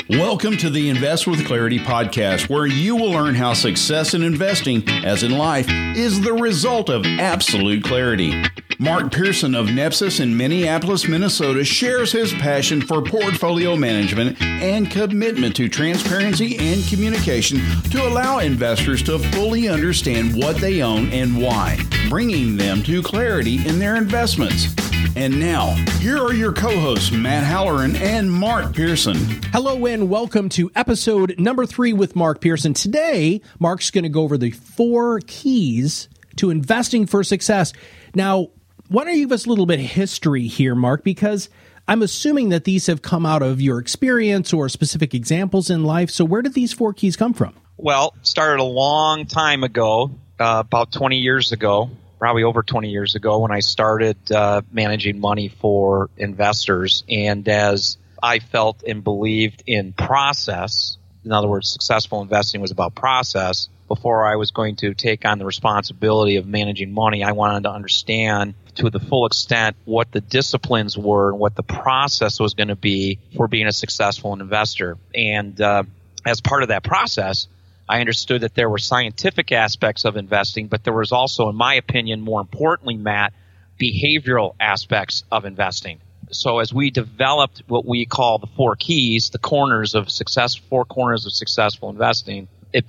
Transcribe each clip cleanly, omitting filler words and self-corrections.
Welcome to the Invest with Clarity podcast, where you will learn how success in investing, as in life, is the result of absolute clarity. Mark Pearson of Nepsis in Minneapolis, Minnesota, shares his passion for portfolio management and commitment to transparency and communication to allow investors to fully understand what they own and why, bringing them to clarity in their investments. And now, here are your co-hosts, Matt Halloran and Mark Pearson. Hello and welcome to episode number 3 with Mark Pearson. Today, Mark's going to go over the 4 keys to investing for success. Now, why don't you give us a little bit of history here, Mark? Because I'm assuming that these have come out of your experience or specific examples in life. So where did these 4 keys come from? Well, started a long time ago, about 20 years ago. Probably over 20 years ago when I started managing money for investors. And as I felt and believed in process, in other words, successful investing was about process, before I was going to take on the responsibility of managing money, I wanted to understand to the full extent what the disciplines were and what the process was going to be for being a successful investor. And as part of that process, I understood that there were scientific aspects of investing, but there was also, in my opinion, more importantly, Matt, behavioral aspects of investing. So as we developed what we call the 4 keys, the corners of success, 4 corners of successful investing, they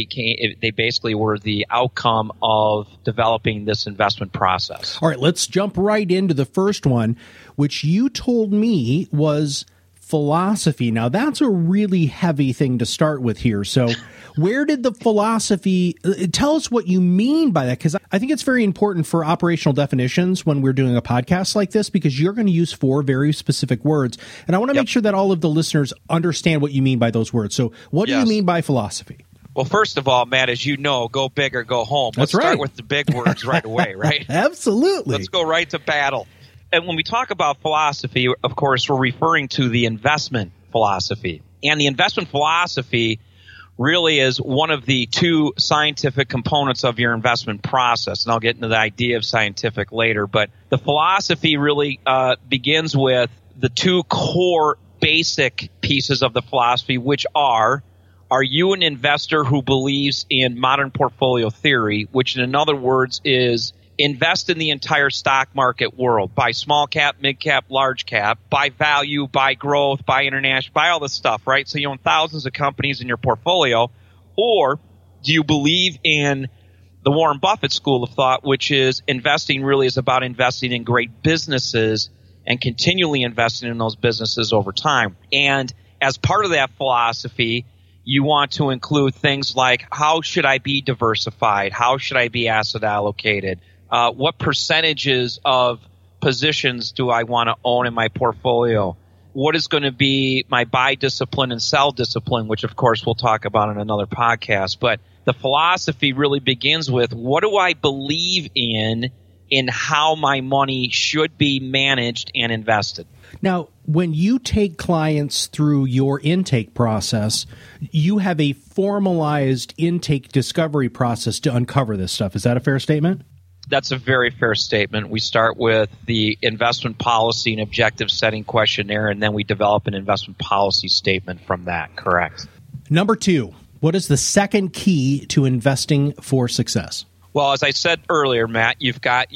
basically were the outcome of developing this investment process. All right, let's jump right into the first one, which you told me was philosophy. Now, that's a really heavy thing to start with here. So where did the philosophy, tell us what you mean by that, because I think it's very important for operational definitions when we're doing a podcast like this, because you're going to use 4 very specific words. And I want to make sure that all of the listeners understand what you mean by those words. So what do you mean by philosophy? Well, first of all, Matt, as you know, go big or go home. Let's start with the big words right away, right? Absolutely. Let's go right to battle. And when we talk about philosophy, of course, we're referring to the investment philosophy. And the investment philosophy really is one of the 2 scientific components of your investment process. And I'll get into the idea of scientific later. But the philosophy really begins with the 2 core basic pieces of the philosophy, which are you an investor who believes in modern portfolio theory, which in other words is invest in the entire stock market world, buy small cap, mid cap, large cap, buy value, buy growth, buy international, buy all this stuff, right? So you own thousands of companies in your portfolio. Or do you believe in the Warren Buffett school of thought, which is investing really is about investing in great businesses and continually investing in those businesses over time. And as part of that philosophy, you want to include things like how should I be diversified? How should I be asset allocated? What percentages of positions do I want to own in my portfolio? What is going to be my buy discipline and sell discipline, which, of course, we'll talk about in another podcast. But the philosophy really begins with what do I believe in how my money should be managed and invested. Now, when you take clients through your intake process, you have a formalized intake discovery process to uncover this stuff. Is that a fair statement? That's a very fair statement. We start with the investment policy and objective setting questionnaire, and then we develop an investment policy statement from that. Correct. Number 2, what is the second key to investing for success? Well, as I said earlier, Matt, you've got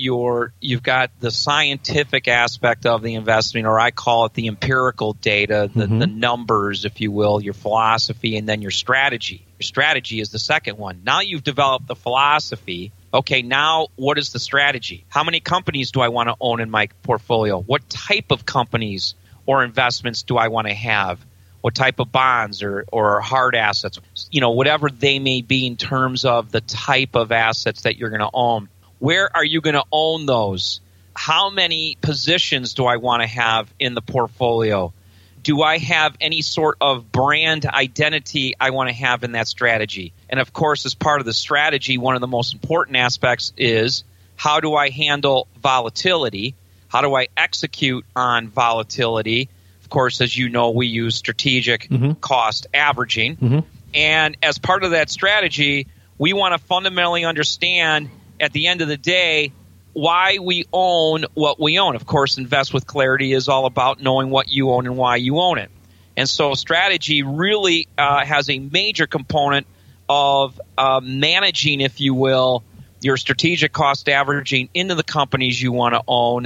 the scientific aspect of the investing, or I call it the empirical data, the numbers, if you will, your philosophy, and then your strategy. Your strategy is the second one. Now you've developed the philosophy. Okay, now what is the strategy? How many companies do I want to own in my portfolio? What type of companies or investments do I want to have? What type of bonds or hard assets? Whatever they may be in terms of the type of assets that you're going to own. Where are you going to own those? How many positions do I want to have in the portfolio? Do I have any sort of brand identity I want to have in that strategy? And of course, as part of the strategy, one of the most important aspects is how do I handle volatility? How do I execute on volatility? Of course, as you know, we use strategic cost averaging. And as part of that strategy, we want to fundamentally understand at the end of the day why we own what we own. Of course, Invest with Clarity is all about knowing what you own and why you own it. And so strategy really has a major component of managing, if you will, your strategic cost averaging into the companies you want to own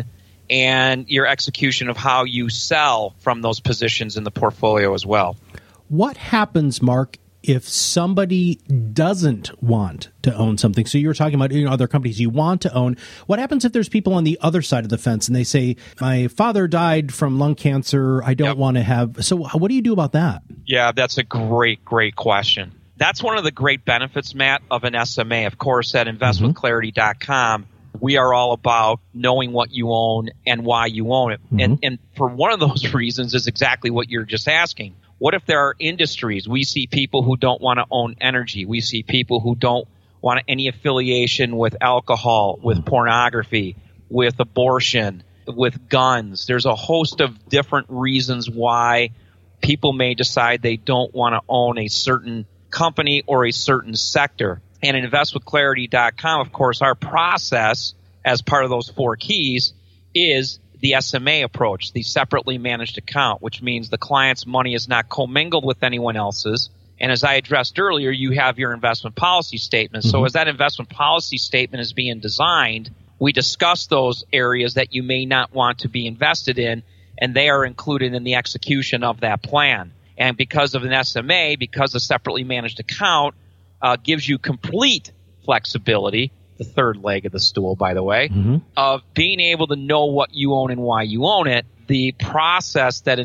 and your execution of how you sell from those positions in the portfolio as well. What happens, Mark, if somebody doesn't want to own something? So you were talking about other companies you want to own. What happens if there's people on the other side of the fence and they say, my father died from lung cancer, I don't want to have... So what do you do about that? Yeah, that's a great question. That's one of the great benefits, Matt, of an SMA. Of course, at investwithclarity.com, we are all about knowing what you own and why you own it. And for one of those reasons is exactly what you're just asking. What if there are industries? We see people who don't want to own energy. We see people who don't want any affiliation with alcohol, with pornography, with abortion, with guns. There's a host of different reasons why people may decide they don't want to own a certain company or a certain sector. And at investwithclarity.com, of course, our process as part of those 4 keys is the SMA approach, the separately managed account, which means the client's money is not commingled with anyone else's. And as I addressed earlier, you have your investment policy statement. So as that investment policy statement is being designed, we discuss those areas that you may not want to be invested in, and they are included in the execution of that plan. And because of an SMA, because a separately managed account gives you complete flexibility, the third leg of the stool, by the way, of being able to know what you own and why you own it. The process that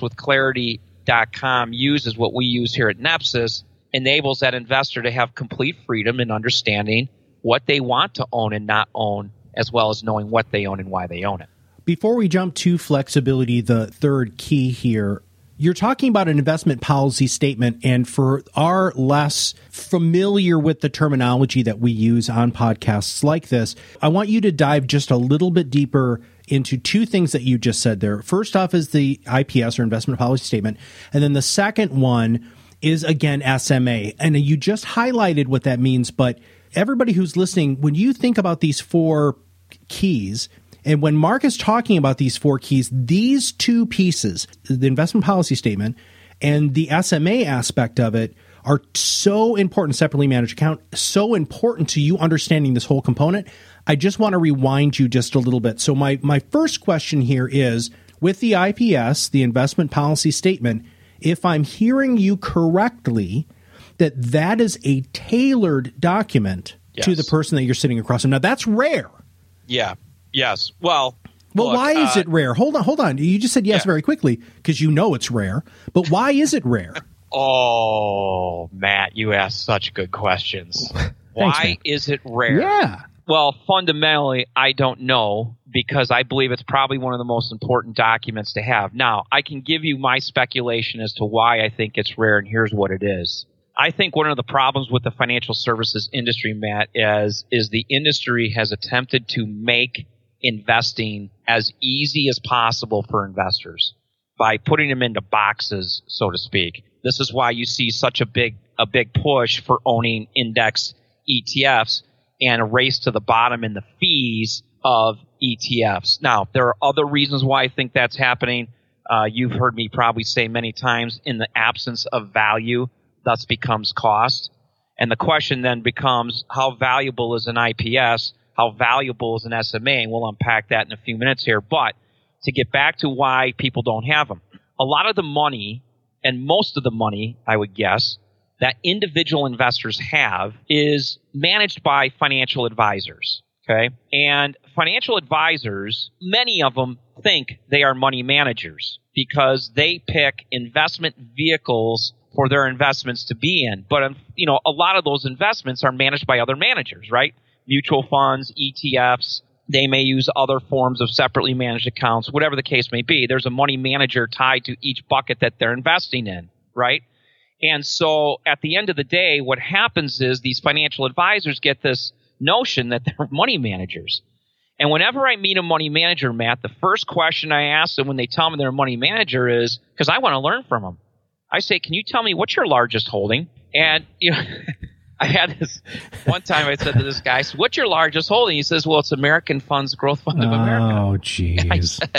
investwithclarity.com uses, what we use here at Nepsis, enables that investor to have complete freedom in understanding what they want to own and not own, as well as knowing what they own and why they own it. Before we jump to flexibility, the third key here, you're talking about an investment policy statement, and for our less familiar with the terminology that we use on podcasts like this, I want you to dive just a little bit deeper into 2 things that you just said there. First off is the IPS, or investment policy statement, and then the second one is, again, SMA. And you just highlighted what that means, but everybody who's listening, when you think about these 4 keys, and when Mark is talking about these 4 keys, these 2 pieces, the investment policy statement and the SMA aspect of it, are so important, separately managed account, so important to you understanding this whole component. I just want to rewind you just a little bit. So my first question here is, with the IPS, the investment policy statement, if I'm hearing you correctly, that is a tailored document to the person that you're sitting across from. Now, that's rare. Yeah. Yes. Well, look, why is it rare? Hold on. You just said yes very quickly because you know it's rare. But why is it rare? Oh, Matt, you ask such good questions. Why is it rare? Yeah. Well, fundamentally, I don't know, because I believe it's probably one of the most important documents to have. Now, I can give you my speculation as to why I think it's rare, and here's what it is. I think one of the problems with the financial services industry, Matt, is the industry has attempted to make investing as easy as possible for investors by putting them into boxes, so to speak. This is why you see such a big push for owning index ETFs and a race to the bottom in the fees of ETFs. Now, there are other reasons why I think that's happening. You've heard me probably say many times, in the absence of value, thus becomes cost. And the question then becomes, how valuable is an IPS? How valuable is an SMA? And we'll unpack that in a few minutes here. But to get back to why people don't have them, a lot of the money, and most of the money, I would guess, that individual investors have is managed by financial advisors. Okay? And financial advisors, many of them think they are money managers because they pick investment vehicles for their investments to be in. But, a lot of those investments are managed by other managers, right? Mutual funds, ETFs, they may use other forms of separately managed accounts, whatever the case may be. There's a money manager tied to each bucket that they're investing in, right? And so at the end of the day, what happens is these financial advisors get this notion that they're money managers. And whenever I meet a money manager, Matt, the first question I ask them when they tell me they're a money manager is, because I want to learn from them, I say, can you tell me what's your largest holding? And, I had this one time I said to this guy, so what's your largest holding? He says, well, it's American Funds Growth Fund of America. Oh, jeez. I said,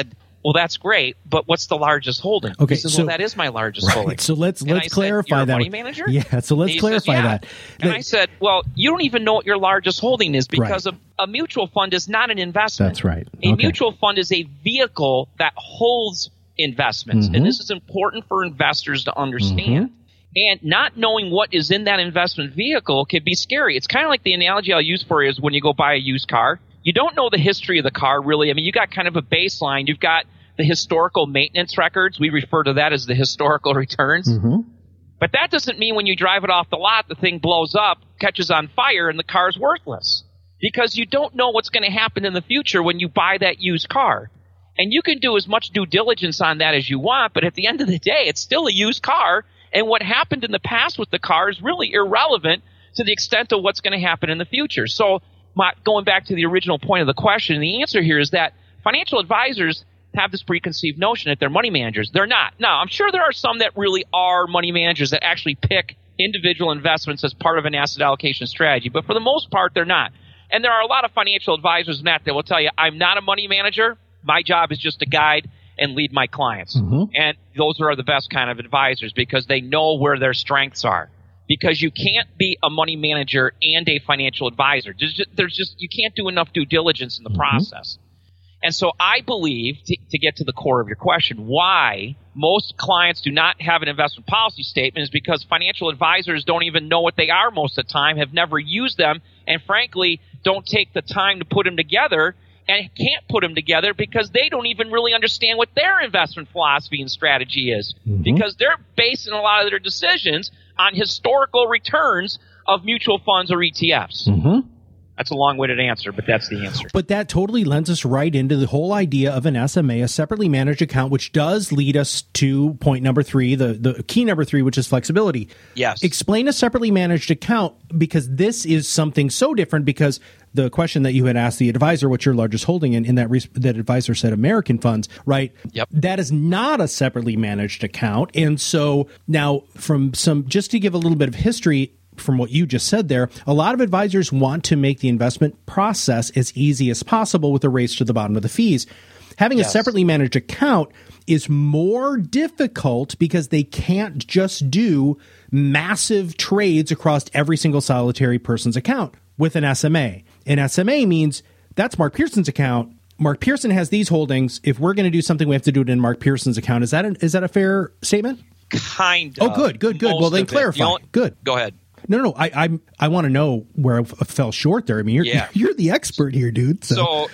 well, that's great, but what's the largest holding? Okay, he says, so, well, that is my largest holding. So let's clarify You're a that. money manager? Yeah, so let's clarify that. And I said, well, you don't even know what your largest holding is because a mutual fund is not an investment. That's right. A mutual fund is a vehicle that holds investments, and this is important for investors to understand. And not knowing what is in that investment vehicle can be scary. It's kind of like the analogy I'll use for you is when you go buy a used car. You don't know the history of the car, really. I mean, you got kind of a baseline. You've got the historical maintenance records. We refer to that as the historical returns. But that doesn't mean when you drive it off the lot, the thing blows up, catches on fire, and the car's worthless. Because you don't know what's going to happen in the future when you buy that used car. And you can do as much due diligence on that as you want, but at the end of the day, it's still a used car. And what happened in the past with the car is really irrelevant to the extent of what's going to happen in the future. So going back to the original point of the question, the answer here is that financial advisors have this preconceived notion that they're money managers. They're not. Now, I'm sure there are some that really are money managers that actually pick individual investments as part of an asset allocation strategy. But for the most part, they're not. And there are a lot of financial advisors, Matt, that will tell you, I'm not a money manager. My job is just to guide and lead my clients. And those are the best kind of advisors because they know where their strengths are. Because you can't be a money manager and a financial advisor. You can't do enough due diligence in the process. And so I believe, to get to the core of your question, why most clients do not have an investment policy statement is because financial advisors don't even know what they are most of the time, have never used them, and frankly, don't take the time to put them together and can't put them together because they don't even really understand what their investment philosophy and strategy is. Because they're basing a lot of their decisions on historical returns of mutual funds or ETFs. That's a long-winded answer, but that's the answer. But that totally lends us right into the whole idea of an SMA, a separately managed account, which does lead us to point number 3, the key number 3, which is flexibility. Yes. Explain a separately managed account, because this is something so different, because the question that you had asked the advisor, what's your largest holding, in that advisor said American funds, right? Yep. That is not a separately managed account. And so now just to give a little bit of history, from what you just said there, a lot of advisors want to make the investment process as easy as possible with a race to the bottom of the fees. Having a separately managed account is more difficult because they can't just do massive trades across every single solitary person's account with an SMA. An SMA means that's Mark Pearson's account. Mark Pearson has these holdings. If we're going to do something, we have to do it in Mark Pearson's account. Is that a fair statement? Kind of. Oh, good. Well, then clarify. Good. Go ahead. No. I want to know where I fell short there. I mean, you're the expert here, dude. So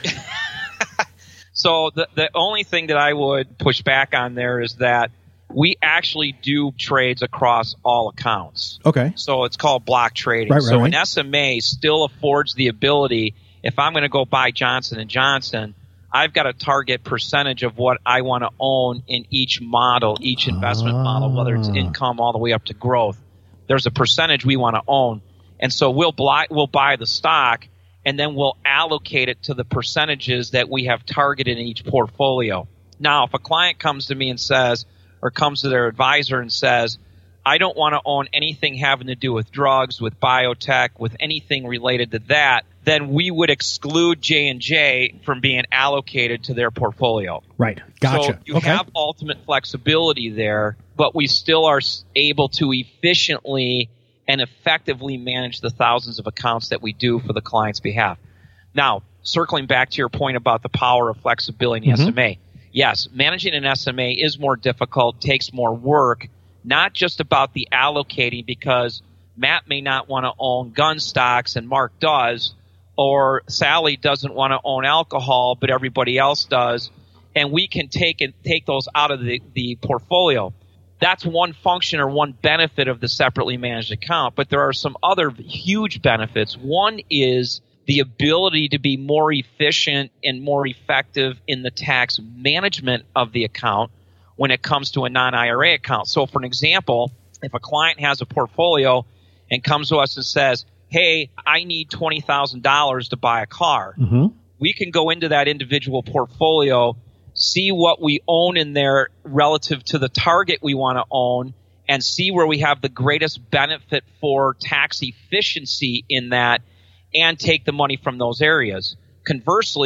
the only thing that I would push back on there is that we actually do trades across all accounts. Okay. So it's called block trading. An SMA still affords the ability, if I'm going to go buy Johnson & Johnson, I've got a target percentage of what I want to own in each model, each investment model, whether it's income all the way up to growth. There's a percentage we want to own. And so we'll buy the stock, and then we'll allocate it to the percentages that we have targeted in each portfolio. Now, if a client comes to me and says, or comes to their advisor and says, I don't want to own anything having to do with drugs, with biotech, with anything related to that, then we would exclude J&J from being allocated to their portfolio. Right. Gotcha. So you have ultimate flexibility there, but we still are able to efficiently and effectively manage the thousands of accounts that we do for the client's behalf. Now, circling back to your point about the power of flexibility in SMA, yes, managing an SMA is more difficult, takes more work, not just about the allocating, because Matt may not want to own gun stocks and Mark does, or Sally doesn't want to own alcohol but everybody else does, and we can take those out of the portfolio. That's one function or one benefit of the separately managed account, but there are some other huge benefits. One is the ability to be more efficient and more effective in the tax management of the account when it comes to a non-IRA account. So for an example, if a client has a portfolio and comes to us and says, hey, I need $20,000 to buy a car, we can go into that individual portfolio, see what we own in there relative to the target we want to own, and see where we have the greatest benefit for tax efficiency in that, and take the money from those areas. Conversely,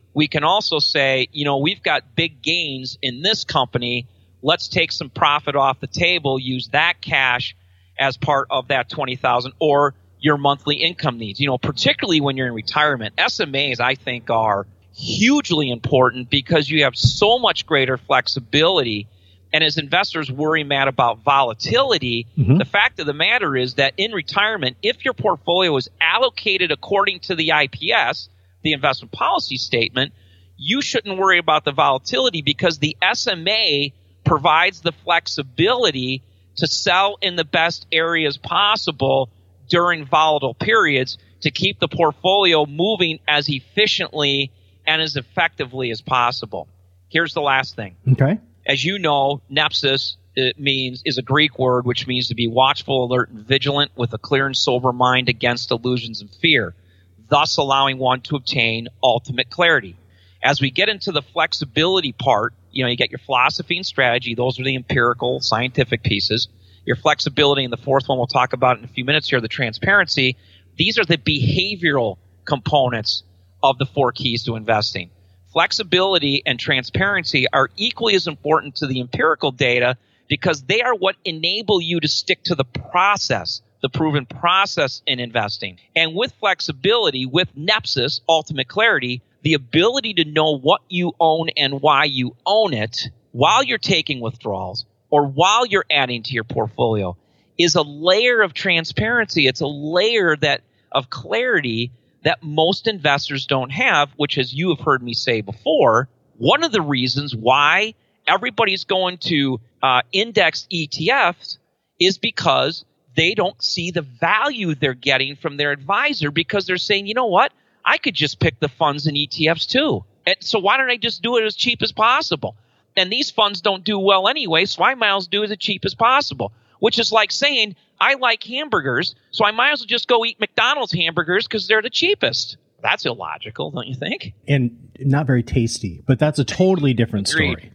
we can also say, we've got big gains in this company. Let's take some profit off the table, use that cash as part of that $20,000 or your monthly income needs. Particularly when you're in retirement, SMAs, I think, are hugely important because you have so much greater flexibility. And as investors worry, Matt, about volatility, the fact of the matter is that in retirement, if your portfolio is allocated according to the IPS, the investment policy statement, you shouldn't worry about the volatility because the SMA provides the flexibility to sell in the best areas possible during volatile periods to keep the portfolio moving as efficiently and as effectively as possible. Here's the last thing. Okay. As you know, nepsis is a Greek word which means to be watchful, alert, and vigilant with a clear and sober mind against illusions and fear, thus allowing one to obtain ultimate clarity. As we get into the flexibility part, you get your philosophy and strategy. Those are the empirical, scientific pieces. Your flexibility, and the fourth one we'll talk about in a few minutes here, the transparency. These are the behavioral components of the 4 keys to investing. Flexibility and transparency are equally as important to the empirical data because they are what enable you to stick to the process, the proven process in investing. And with flexibility, with nepsis, ultimate clarity, the ability to know what you own and why you own it while you're taking withdrawals or while you're adding to your portfolio is a layer of transparency. It's a layer of clarity that most investors don't have, which, as you have heard me say before, one of the reasons why everybody's going to indexed ETFs is because they don't see the value they're getting from their advisor because they're saying, you know what, I could just pick the funds in ETFs too. And so why don't I just do it as cheap as possible? And these funds don't do well anyway, so I might as well do it as cheap as possible, which is like saying, I like hamburgers, so I might as well just go eat McDonald's hamburgers because they're the cheapest. That's illogical, don't you think? And not very tasty, but that's a totally different story.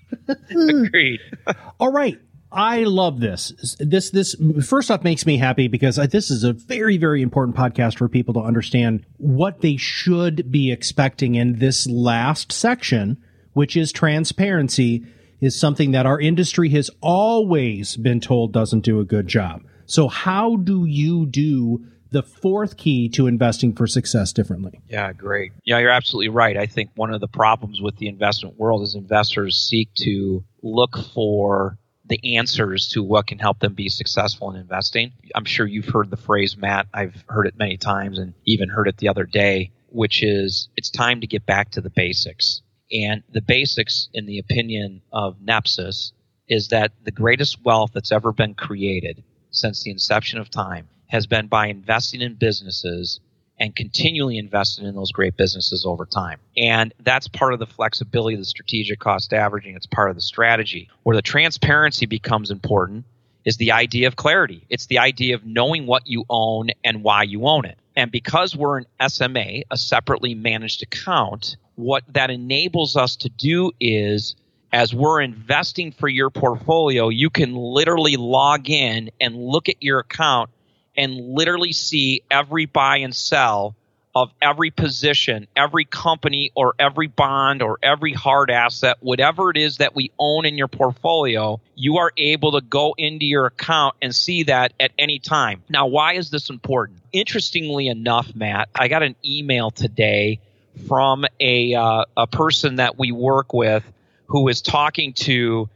Agreed. All right. I love this. This first off makes me happy because this is a very, very important podcast for people to understand what they should be expecting in this last section, which is transparency, is something that our industry has always been told doesn't do a good job. So how do you do the 4th key to investing for success differently? Yeah, great. Yeah, you're absolutely right. I think one of the problems with the investment world is investors seek to look for the answers to what can help them be successful in investing. I'm sure you've heard the phrase, Matt. I've heard it many times and even heard it the other day, which is it's time to get back to the basics. And the basics, in the opinion of Nepsis, is that the greatest wealth that's ever been created since the inception of time has been by investing in businesses and continually investing in those great businesses over time. And that's part of the flexibility of the strategic cost averaging. It's part of the strategy. Where the transparency becomes important is the idea of clarity. It's the idea of knowing what you own and why you own it. And because we're an SMA, a separately managed account, what that enables us to do is, as we're investing for your portfolio, you can literally log in and look at your account and literally see every buy and sell of every position, every company or every bond or every hard asset, whatever it is that we own in your portfolio, you are able to go into your account and see that at any time. Now, why is this important? Interestingly enough, Matt, I got an email today from a person that we work with who is talking to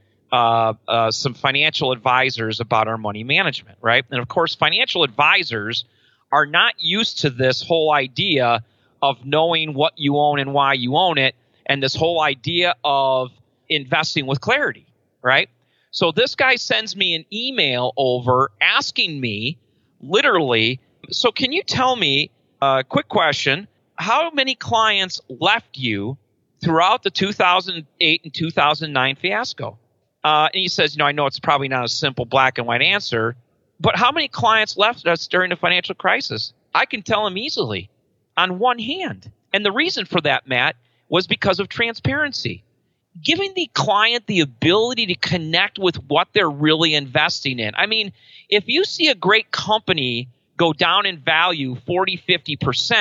some financial advisors about our money management, right? And of course, financial advisors are not used to this whole idea of knowing what you own and why you own it, and this whole idea of investing with clarity, right? So this guy sends me an email over asking me, literally, so can you tell me, quick question, how many clients left you throughout the 2008 and 2009 fiasco? And he says, I know it's probably not a simple black and white answer, but how many clients left us during the financial crisis? I can tell him easily on one hand. And the reason for that, Matt, was because of transparency. Giving the client the ability to connect with what they're really investing in. I mean, if you see a great company go down in value 40, 50%,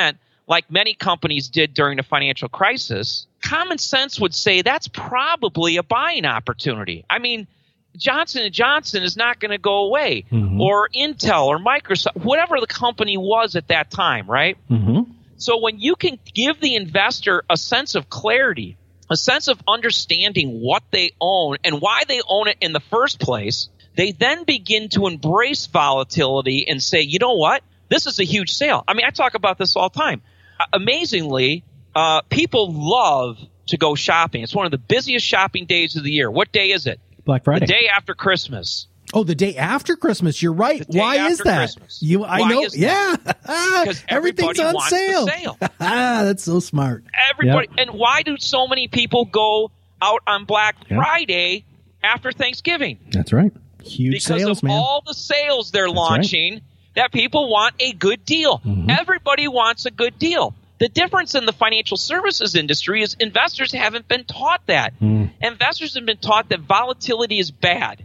like many companies did during the financial crisis, common sense would say that's probably a buying opportunity. I mean, Johnson & Johnson is not going to go away, or Intel or Microsoft, whatever the company was at that time, right? So when you can give the investor a sense of clarity, a sense of understanding what they own and why they own it in the first place, they then begin to embrace volatility and say, you know what? This is a huge sale. I mean, I talk about this all the time. Amazingly, people love to go shopping. It's one of the busiest shopping days of the year. What day is it? Black Friday. The day after Christmas. Oh, the day after Christmas. You're right. Why is that? I know. Yeah. Because everything's on sale. That's so smart. Everybody. Yep. And why do so many people go out on Black Friday after Thanksgiving? That's right. Huge sales, because of all the sales they're launching, that people want a good deal. Everybody wants a good deal. The difference in the financial services industry is investors haven't been taught that. Investors have been taught that volatility is bad.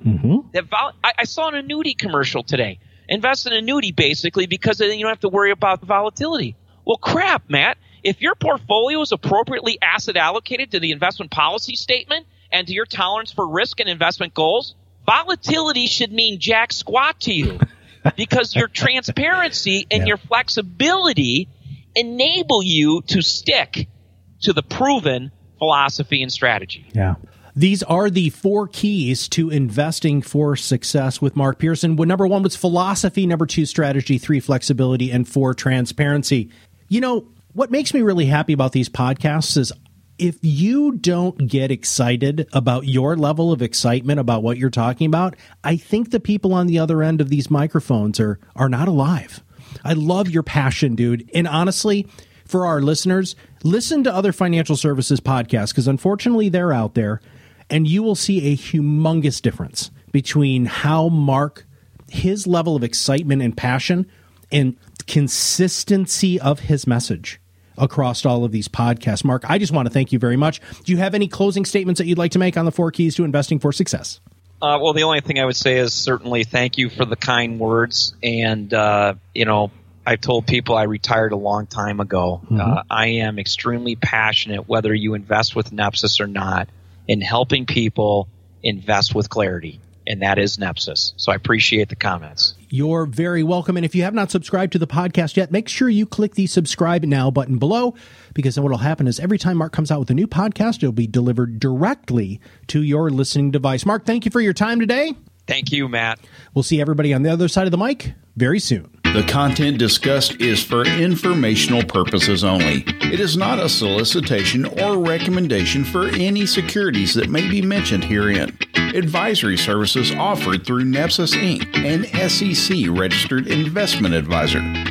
I saw an annuity commercial today. Invest in an annuity basically because then you don't have to worry about the volatility. Well, crap, Matt. If your portfolio is appropriately asset allocated to the investment policy statement and to your tolerance for risk and investment goals, volatility should mean jack squat to you because your transparency and your flexibility enable you to stick to the proven philosophy and strategy. Yeah. These are the 4 keys to investing for success with Mark Pearson. Number 1 was philosophy, number 2, strategy, 3, flexibility, and 4, transparency. You know, what makes me really happy about these podcasts is if you don't get excited about your level of excitement about what you're talking about, I think the people on the other end of these microphones are not alive. I love your passion, dude. And honestly, for our listeners, listen to other financial services podcasts because unfortunately they're out there, and you will see a humongous difference between how Mark, his level of excitement and passion and consistency of his message across all of these podcasts. Mark, I just want to thank you very much. Do you have any closing statements that you'd like to make on the 4 keys to investing for success? Well, the only thing I would say is certainly thank you for the kind words. And, I've told people I retired a long time ago. I am extremely passionate, whether you invest with Nepsis or not, in helping people invest with clarity. And that is Nepsis. So I appreciate the comments. You're very welcome. And if you have not subscribed to the podcast yet, make sure you click the subscribe now button below, because then what will happen is every time Mark comes out with a new podcast, it'll be delivered directly to your listening device. Mark, thank you for your time today. Thank you, Matt. We'll see everybody on the other side of the mic very soon. The content discussed is for informational purposes only. It is not a solicitation or recommendation for any securities that may be mentioned herein. Advisory services offered through Nepsis Inc., an SEC-registered investment advisor.